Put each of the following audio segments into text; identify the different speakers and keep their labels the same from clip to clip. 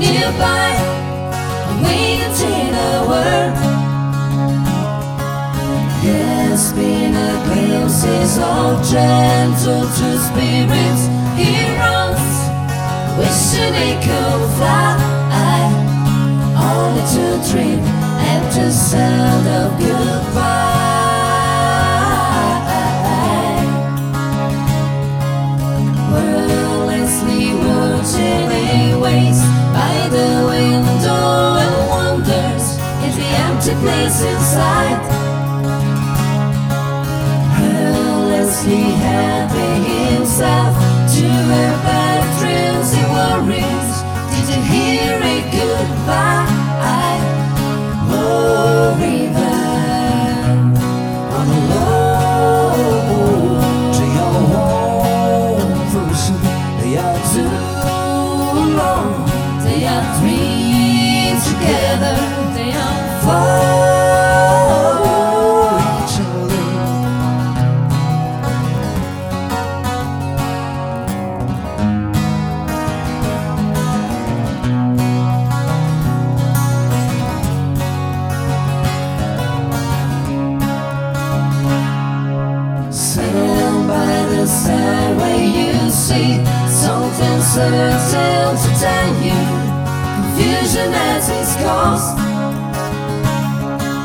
Speaker 1: nearby, waiting a word. Yes, been a glimpses of gentle two spirits. He runs, wishing he could fly, only to dream at the sound of goodbye. Wordlessly watching he waits by the window and wonders if the empty place inside. Wordlessly helping himself to her bad dreams and worries. Did you hear it goodbye? Worry them on the low to your home person. They are too long. They are three together. They are for each other. Stand by the side where you see something certain to tell you. Confusion at its cost.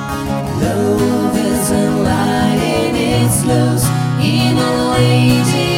Speaker 1: Love isn't lying, it's loose in a lady.